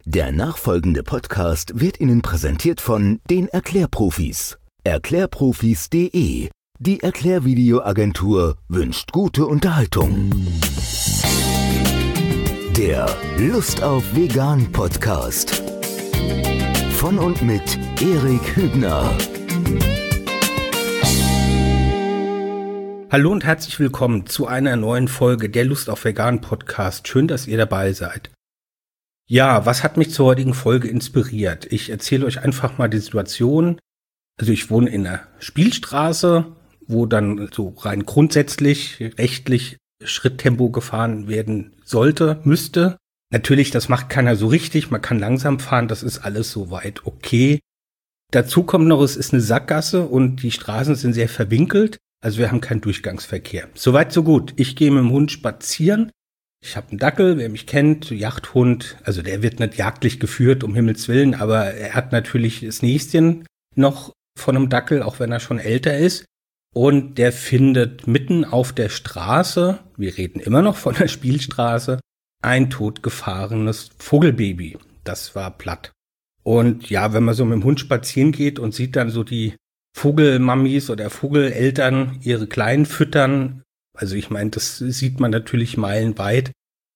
Der nachfolgende Podcast wird Ihnen präsentiert von den Erklärprofis. Erklärprofis.de. Die Erklärvideoagentur wünscht gute Unterhaltung. Der Lust auf Vegan Podcast. Von und mit Erik Hübner. Hallo und herzlich willkommen zu einer neuen Folge der Lust auf Vegan Podcast. Schön, dass ihr dabei seid. Ja, was hat mich zur heutigen Folge inspiriert? Ich erzähle euch einfach mal die Situation. Also ich wohne in einer Spielstraße, wo dann so rein grundsätzlich rechtlich Schritttempo gefahren werden sollte, müsste. Natürlich, das macht keiner so richtig. Man kann langsam fahren, das ist alles soweit okay. Dazu kommt noch, es ist eine Sackgasse und die Straßen sind sehr verwinkelt. Also wir haben keinen Durchgangsverkehr. Soweit, so gut. Ich gehe mit dem Hund spazieren. Ich habe einen Dackel, wer mich kennt, Jagdhund. Also der wird nicht jagdlich geführt, um Himmels Willen, aber er hat natürlich das Näschen noch von einem Dackel, auch wenn er schon älter ist. Und der findet mitten auf der Straße, wir reden immer noch von der Spielstraße, ein totgefahrenes Vogelbaby. Das war platt. Und ja, wenn man so mit dem Hund spazieren geht und sieht dann so die Vogelmammis oder Vogeleltern ihre Kleinen füttern, also ich meine, das sieht man natürlich meilenweit.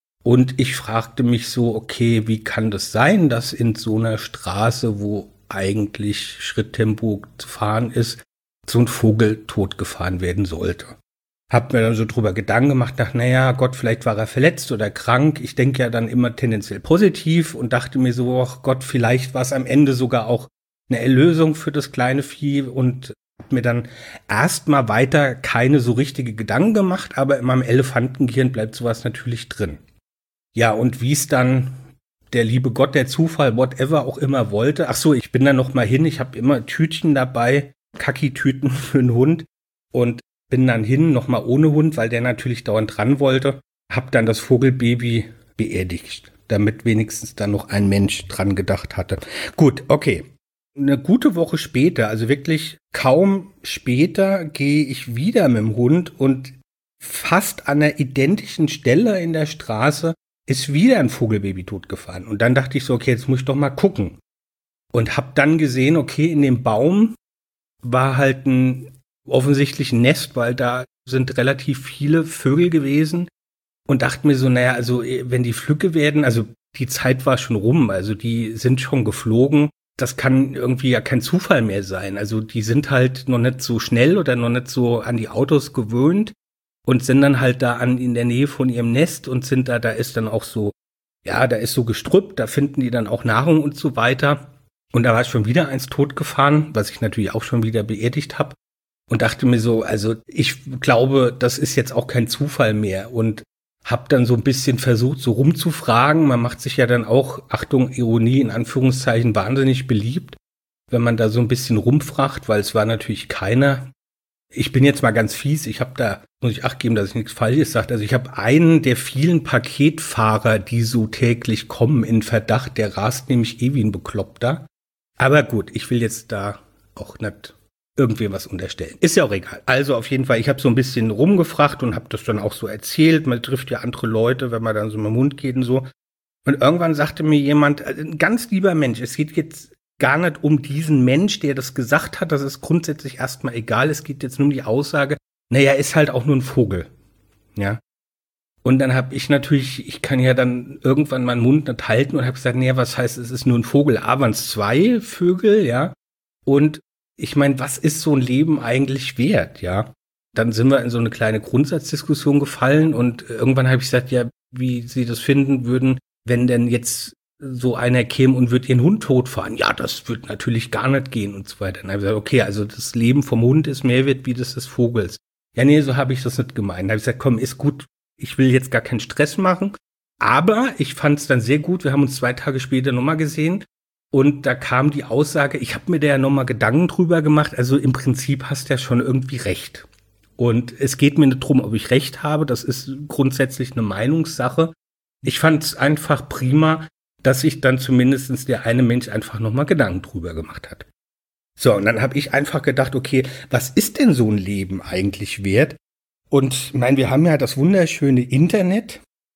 Und ich fragte mich so, okay, wie kann das sein, dass in so einer Straße, wo eigentlich Schritttempo zu fahren ist, so ein Vogel totgefahren werden sollte? Hab mir dann so drüber Gedanken gemacht, dachte, naja, Gott, vielleicht war er verletzt oder krank. Ich denke ja dann immer tendenziell positiv und dachte mir so, ach Gott, vielleicht war es am Ende sogar auch eine Erlösung für das kleine Vieh und hab mir dann erstmal weiter keine so richtige Gedanken gemacht, aber in meinem Elefantengehirn bleibt sowas natürlich drin. Ja, und wie es dann der liebe Gott, der Zufall, whatever auch immer wollte. Ach so, ich bin da noch mal hin, ich habe immer Tütchen dabei, Kaki-Tüten für einen Hund und bin dann hin, noch mal ohne Hund, weil der natürlich dauernd dran wollte. Hab dann das Vogelbaby beerdigt, damit wenigstens dann noch ein Mensch dran gedacht hatte. Gut, okay. Eine gute Woche später, also wirklich kaum später, gehe ich wieder mit dem Hund und fast an der identischen Stelle in der Straße ist wieder ein Vogelbaby totgefahren. Und dann dachte ich so, okay, jetzt muss ich doch mal gucken. Und habe dann gesehen, okay, in dem Baum war halt offensichtlich ein Nest, weil da sind relativ viele Vögel gewesen. Und dachte mir so, naja, also wenn die Flügge werden, also die Zeit war schon rum, also die sind schon geflogen. Das kann irgendwie ja kein Zufall mehr sein. Also die sind halt noch nicht so schnell oder noch nicht so an die Autos gewöhnt und sind dann halt da in der Nähe von ihrem Nest und sind da ist dann auch so, ja, da ist so Gestrüpp, da finden die dann auch Nahrung und so weiter. Und da war schon wieder eins totgefahren, was ich natürlich auch schon wieder beerdigt habe und dachte mir so, also ich glaube, das ist jetzt auch kein Zufall mehr und hab dann so ein bisschen versucht, so rumzufragen. Man macht sich ja dann auch, Achtung, Ironie in Anführungszeichen, wahnsinnig beliebt, wenn man da so ein bisschen rumfragt, weil es war natürlich keiner. Ich bin jetzt mal ganz fies, muss ich Acht geben, dass ich nichts Falsches sage. Also ich habe einen der vielen Paketfahrer, die so täglich kommen, in Verdacht, der rast nämlich wie ein Bekloppter. Aber gut, ich will jetzt da auch nicht irgendwem was unterstellen. Ist ja auch egal. Also auf jeden Fall, ich habe so ein bisschen rumgefragt und habe das dann auch so erzählt. Man trifft ja andere Leute, wenn man dann so mit dem Hund geht und so. Und irgendwann sagte mir jemand, ein ganz lieber Mensch, es geht jetzt gar nicht um diesen Mensch, der das gesagt hat. Das ist grundsätzlich erstmal egal. Es geht jetzt nur um die Aussage, naja, ist halt auch nur ein Vogel. Ja. Und dann habe ich natürlich, ich kann ja dann irgendwann meinen Mund nicht halten und habe gesagt, naja, was heißt, es ist nur ein Vogel? A, waren es 2 Vögel, ja. Und ich meine, was ist so ein Leben eigentlich wert, ja? Dann sind wir in so eine kleine Grundsatzdiskussion gefallen und irgendwann habe ich gesagt, ja, wie Sie das finden würden, wenn denn jetzt so einer käme und würde ihren Hund totfahren. Ja, das wird natürlich gar nicht gehen und so weiter. Dann habe ich gesagt, okay, also das Leben vom Hund ist mehr wert wie das des Vogels. Ja, nee, so habe ich das nicht gemeint. Dann habe ich gesagt, komm, ist gut, ich will jetzt gar keinen Stress machen. Aber ich fand es dann sehr gut, wir haben uns 2 Tage später nochmal gesehen. Und da kam die Aussage, ich habe mir da ja nochmal Gedanken drüber gemacht, also im Prinzip hast du ja schon irgendwie recht. Und es geht mir nicht drum, ob ich recht habe, das ist grundsätzlich eine Meinungssache. Ich fand es einfach prima, dass sich dann zumindest der eine Mensch einfach nochmal Gedanken drüber gemacht hat. So, und dann habe ich einfach gedacht, okay, was ist denn so ein Leben eigentlich wert? Und ich meine, wir haben ja das wunderschöne Internet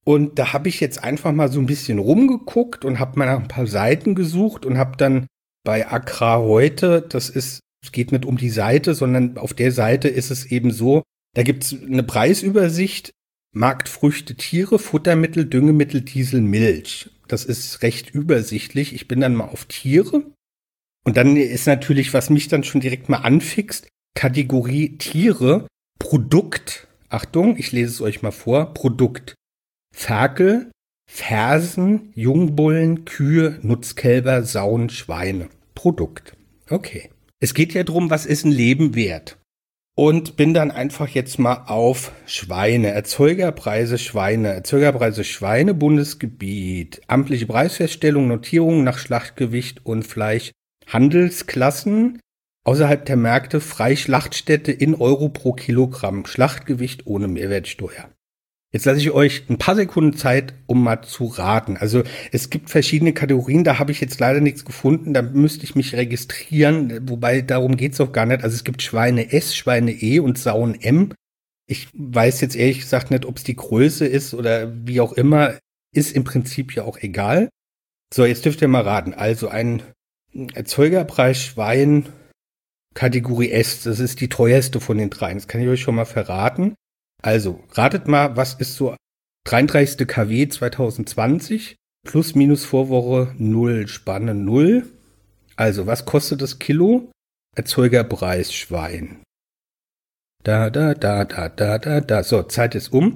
Und da habe ich jetzt einfach mal so ein bisschen rumgeguckt und habe mal nach ein paar Seiten gesucht und habe dann bei Agrar heute, es geht nicht um die Seite, sondern auf der Seite ist es eben so, da gibt's eine Preisübersicht, Marktfrüchte, Tiere, Futtermittel, Düngemittel, Diesel, Milch. Das ist recht übersichtlich. Ich bin dann mal auf Tiere. Und dann ist natürlich, was mich dann schon direkt mal anfixt, Kategorie Tiere, Produkt. Achtung, ich lese es euch mal vor. Produkt. Ferkel, Fersen, Jungbullen, Kühe, Nutzkälber, Sauen, Schweine. Produkt. Okay. Es geht ja drum, was ist ein Leben wert? Und bin dann einfach jetzt mal auf Schweine, Erzeugerpreise Schweine, Bundesgebiet, amtliche Preisfeststellung, Notierung nach Schlachtgewicht und Fleisch, Handelsklassen, außerhalb der Märkte, Freischlachtstätte in Euro pro Kilogramm, Schlachtgewicht ohne Mehrwertsteuer. Jetzt lasse ich euch ein paar Sekunden Zeit, um mal zu raten. Also es gibt verschiedene Kategorien, da habe ich jetzt leider nichts gefunden, da müsste ich mich registrieren, wobei darum geht's auch gar nicht. Also es gibt Schweine S, Schweine E und Sauen M. Ich weiß jetzt ehrlich gesagt nicht, ob es die Größe ist oder wie auch immer, ist im Prinzip ja auch egal. So, jetzt dürft ihr mal raten. Also ein Erzeugerpreis Schwein, Kategorie S, das ist die teuerste von den dreien, das kann ich euch schon mal verraten. Also, ratet mal, was ist so 33. KW 2020, plus minus Vorwoche 0, Spanne 0. Also, was kostet das Kilo? Erzeugerpreis Schwein. So, Zeit ist um.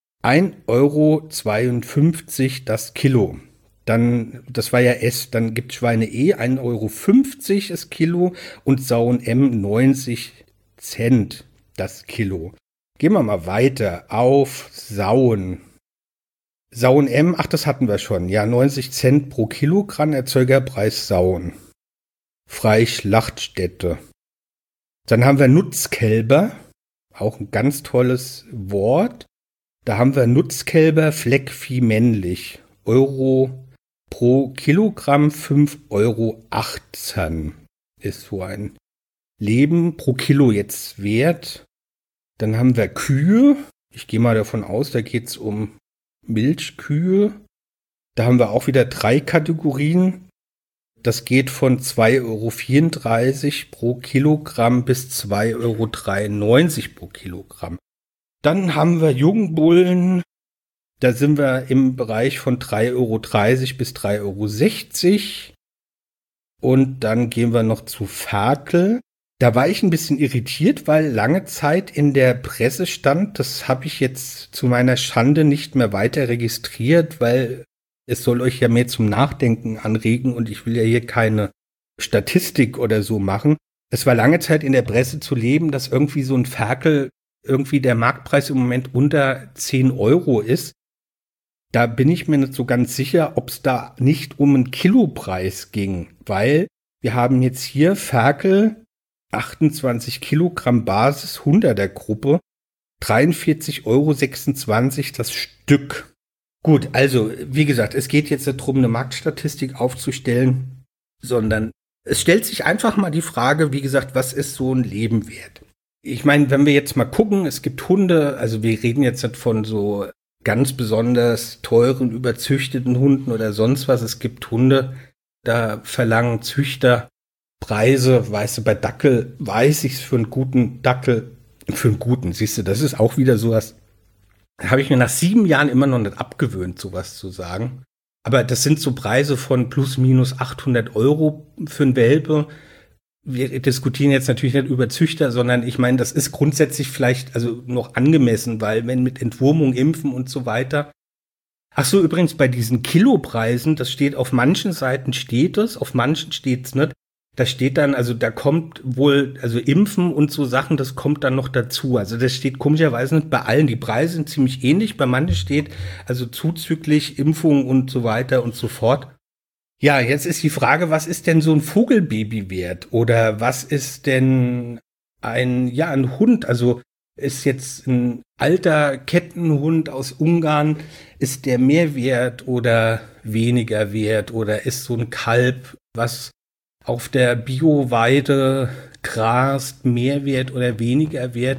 1,52 € das Kilo. Dann, das war ja S, dann gibt Schweine E 1,50 € das Kilo und Sauen M 90 Cent das Kilo. Gehen wir mal weiter auf Sauen. Sauen M, ach, das hatten wir schon. Ja, 90 Cent pro Kilogramm Erzeugerpreis Sauen. Freischlachtstätte. Dann haben wir Nutzkälber. Auch ein ganz tolles Wort. Da haben wir Nutzkälber Fleckvieh männlich. Euro pro Kilogramm 5,18 € ist so ein Leben pro Kilo jetzt wert. Dann haben wir Kühe. Ich gehe mal davon aus, da geht es um Milchkühe. Da haben wir auch wieder 3 Kategorien. Das geht von 2,34 € pro Kilogramm bis 2,93 € pro Kilogramm. Dann haben wir Jungbullen. Da sind wir im Bereich von 3,30 € bis 3,60 €. Und dann gehen wir noch zu Ferkel. Da war ich ein bisschen irritiert, weil lange Zeit in der Presse stand, das habe ich jetzt zu meiner Schande nicht mehr weiter registriert, weil es soll euch ja mehr zum Nachdenken anregen und ich will ja hier keine Statistik oder so machen. Es war lange Zeit in der Presse zu lesen, dass irgendwie so ein Ferkel, irgendwie der Marktpreis im Moment unter 10 € ist. Da bin ich mir nicht so ganz sicher, ob es da nicht um einen Kilopreis ging, weil wir haben jetzt hier Ferkel 28 Kilogramm Basis, 100er Gruppe, 43,26 € das Stück. Gut, also wie gesagt, es geht jetzt nicht darum, eine Marktstatistik aufzustellen, sondern es stellt sich einfach mal die Frage, wie gesagt, was ist so ein Leben wert? Ich meine, wenn wir jetzt mal gucken, es gibt Hunde, also wir reden jetzt nicht von so ganz besonders teuren, überzüchteten Hunden oder sonst was. Es gibt Hunde, da verlangen Züchter Preise, weißt du, bei Dackel weiß ich es für einen guten Dackel, für einen guten, siehst du, das ist auch wieder sowas, habe ich mir nach 7 Jahren immer noch nicht abgewöhnt, sowas zu sagen. Aber das sind so Preise von plus minus 800 € für einen Welpe. Wir diskutieren jetzt natürlich nicht über Züchter, sondern ich meine, das ist grundsätzlich vielleicht also noch angemessen, weil wenn mit Entwurmung, Impfen und so weiter. Ach so, übrigens bei diesen Kilopreisen, das steht auf manchen Seiten steht es, auf manchen steht es nicht. Da steht dann, also da kommt wohl, also Impfen und so Sachen, das kommt dann noch dazu. Also das steht komischerweise nicht bei allen. Die Preise sind ziemlich ähnlich. Bei manchen steht also zuzüglich Impfung und so weiter und so fort. Ja, jetzt ist die Frage, was ist denn so ein Vogelbaby wert? Oder was ist denn ein Hund? Also ist jetzt ein alter Kettenhund aus Ungarn, ist der mehr wert oder weniger wert? Oder ist so ein Kalb, was auf der Bioweide grast, mehr wert oder weniger wert?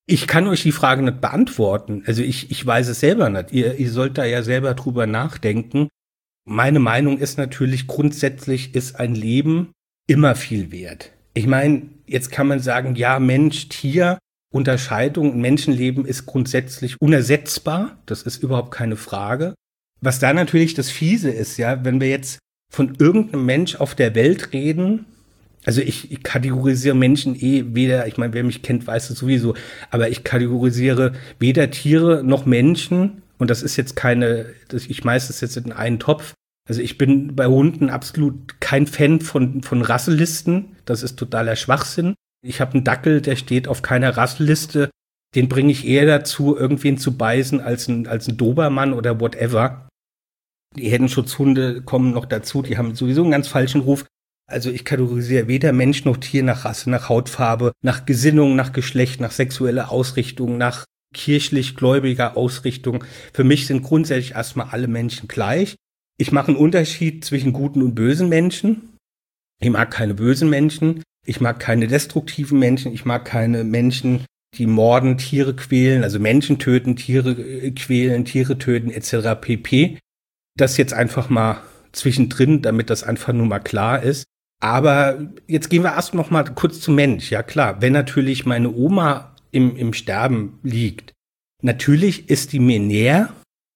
Ich kann euch die Frage nicht beantworten. Also ich weiß es selber nicht. Ihr sollt da ja selber drüber nachdenken. Meine Meinung ist natürlich, grundsätzlich ist ein Leben immer viel wert. Ich meine, jetzt kann man sagen, ja, Mensch, Tier, Unterscheidung, ein Menschenleben ist grundsätzlich unersetzbar. Das ist überhaupt keine Frage. Was da natürlich das Fiese ist, ja, wenn wir jetzt von irgendeinem Mensch auf der Welt reden, also ich kategorisiere Menschen weder, ich meine, wer mich kennt, weiß es sowieso, aber ich kategorisiere weder Tiere noch Menschen, und das ist jetzt ich schmeiße es jetzt in einen Topf. Also ich bin bei Hunden absolut kein Fan von Rasselisten, das ist totaler Schwachsinn. Ich habe einen Dackel, der steht auf keiner Rasselliste, den bringe ich eher dazu, irgendwen zu beißen, als ein Dobermann oder whatever. Die Herdenschutzhunde kommen noch dazu, die haben sowieso einen ganz falschen Ruf. Also ich kategorisiere weder Mensch noch Tier nach Rasse, nach Hautfarbe, nach Gesinnung, nach Geschlecht, nach sexueller Ausrichtung, nach kirchlich-gläubiger Ausrichtung. Für mich sind grundsätzlich erstmal alle Menschen gleich. Ich mache einen Unterschied zwischen guten und bösen Menschen. Ich mag keine bösen Menschen. Ich mag keine destruktiven Menschen. Ich mag keine Menschen, die morden, Tiere quälen, also Menschen töten, Tiere quälen, Tiere töten etc. pp. Das jetzt einfach mal zwischendrin, damit das einfach nur mal klar ist. Aber jetzt gehen wir erst noch mal kurz zum Mensch. Ja klar, wenn natürlich meine Oma im Sterben liegt, natürlich ist die mir näher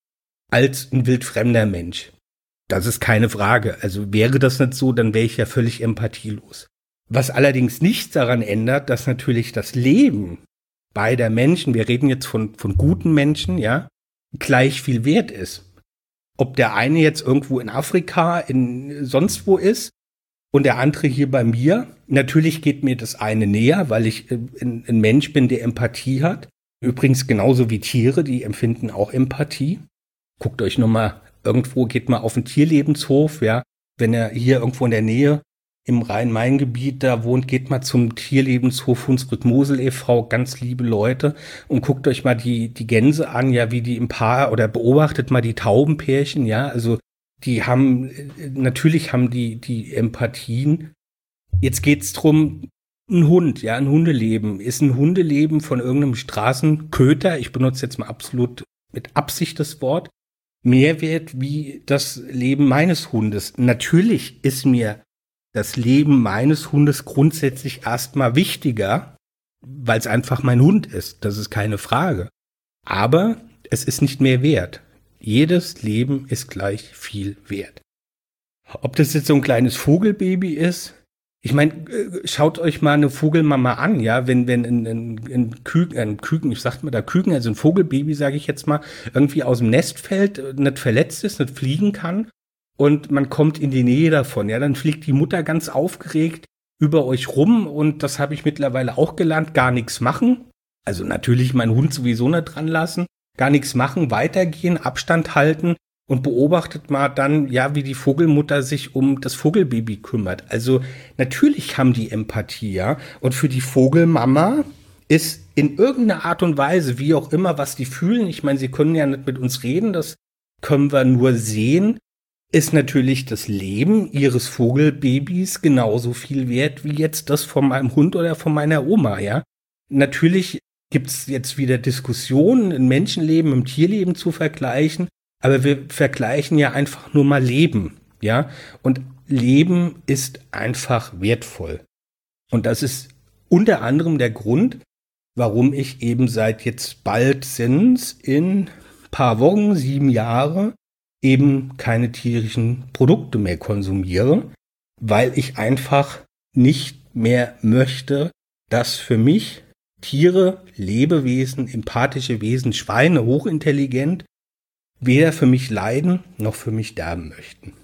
als ein wildfremder Mensch. Das ist keine Frage. Also wäre das nicht so, dann wäre ich ja völlig empathielos. Was allerdings nichts daran ändert, dass natürlich das Leben beider Menschen, wir reden jetzt von guten Menschen, ja, gleich viel wert ist. Ob der eine jetzt irgendwo in Afrika, in sonst wo ist und der andere hier bei mir, natürlich geht mir das eine näher, weil ich ein Mensch bin, der Empathie hat. Übrigens genauso wie Tiere, die empfinden auch Empathie. Guckt euch nochmal irgendwo, geht mal auf den Tierlebenshof, ja. Wenn er hier irgendwo in der Nähe im Rhein-Main-Gebiet da wohnt, geht mal zum Tierlebenshof Hunsrück-Mosel e.V., ganz liebe Leute, und guckt euch mal die Gänse an, ja, wie die im Paar, oder beobachtet mal die Taubenpärchen, ja, also natürlich haben die Empathien. Jetzt geht's drum, ein Hund, ja, ein Hundeleben. Ist ein Hundeleben von irgendeinem Straßenköter, ich benutze jetzt mal absolut mit Absicht das Wort, mehr wert wie das Leben meines Hundes? Natürlich ist mir das Leben meines Hundes grundsätzlich erstmal wichtiger, weil es einfach mein Hund ist. Das ist keine Frage. Aber es ist nicht mehr wert. Jedes Leben ist gleich viel wert. Ob das jetzt so ein kleines Vogelbaby ist, ich meine, schaut euch mal eine Vogelmama an, ja, wenn ein Küken, ich sag mal da Küken, also ein Vogelbaby, sage ich jetzt mal, irgendwie aus dem Nest fällt, nicht verletzt ist, nicht fliegen kann und man kommt in die Nähe davon, ja, dann fliegt die Mutter ganz aufgeregt über euch rum und das habe ich mittlerweile auch gelernt, gar nichts machen, also natürlich meinen Hund sowieso nicht dran lassen, gar nichts machen, weitergehen, Abstand halten und beobachtet mal dann, ja, wie die Vogelmutter sich um das Vogelbaby kümmert. Also natürlich haben die Empathie, ja. Und für die Vogelmama ist in irgendeiner Art und Weise, wie auch immer, was die fühlen, ich meine, sie können ja nicht mit uns reden, das können wir nur sehen, ist natürlich das Leben ihres Vogelbabys genauso viel wert wie jetzt das von meinem Hund oder von meiner Oma, ja. Natürlich gibt's jetzt wieder Diskussionen, ein Menschenleben im Tierleben zu vergleichen, aber wir vergleichen ja einfach nur mal Leben, ja? Und Leben ist einfach wertvoll. Und das ist unter anderem der Grund, warum ich eben seit jetzt bald sind's in paar Wochen, 7 Jahre, eben keine tierischen Produkte mehr konsumiere, weil ich einfach nicht mehr möchte, dass für mich Tiere, Lebewesen, empathische Wesen, Schweine, hochintelligent, weder für mich leiden, noch für mich sterben möchten.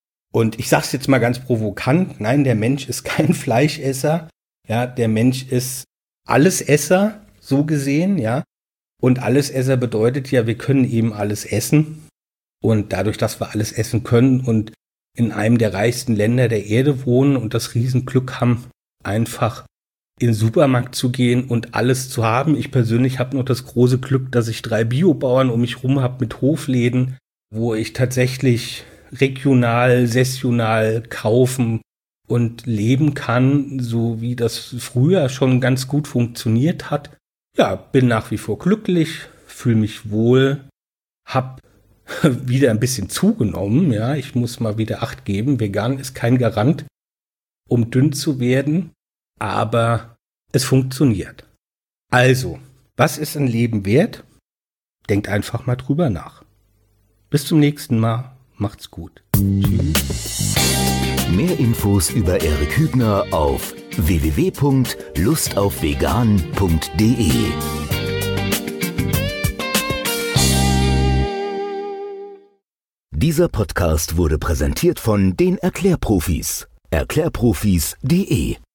Und ich sag's jetzt mal ganz provokant, nein, der Mensch ist kein Fleischesser, ja, der Mensch ist Allesesser, so gesehen, ja. Und Allesesser bedeutet ja, wir können eben alles essen. Und dadurch, dass wir alles essen können und in einem der reichsten Länder der Erde wohnen und das Riesenglück haben, einfach in den Supermarkt zu gehen und alles zu haben. Ich persönlich habe noch das große Glück, dass ich 3 Biobauern um mich rum habe mit Hofläden, wo ich tatsächlich regional, saisonal kaufen und leben kann, so wie das früher schon ganz gut funktioniert hat. Ja, bin nach wie vor glücklich, fühle mich wohl, hab wieder ein bisschen zugenommen. Ja, ich muss mal wieder Acht geben. Vegan ist kein Garant, um dünn zu werden, aber es funktioniert. Also, was ist ein Leben wert? Denkt einfach mal drüber nach. Bis zum nächsten Mal. Macht's gut. Tschüss. Mehr Infos über Erik Hübner auf www.lustaufvegan.de. Dieser Podcast wurde präsentiert von den Erklärprofis. Erklärprofis.de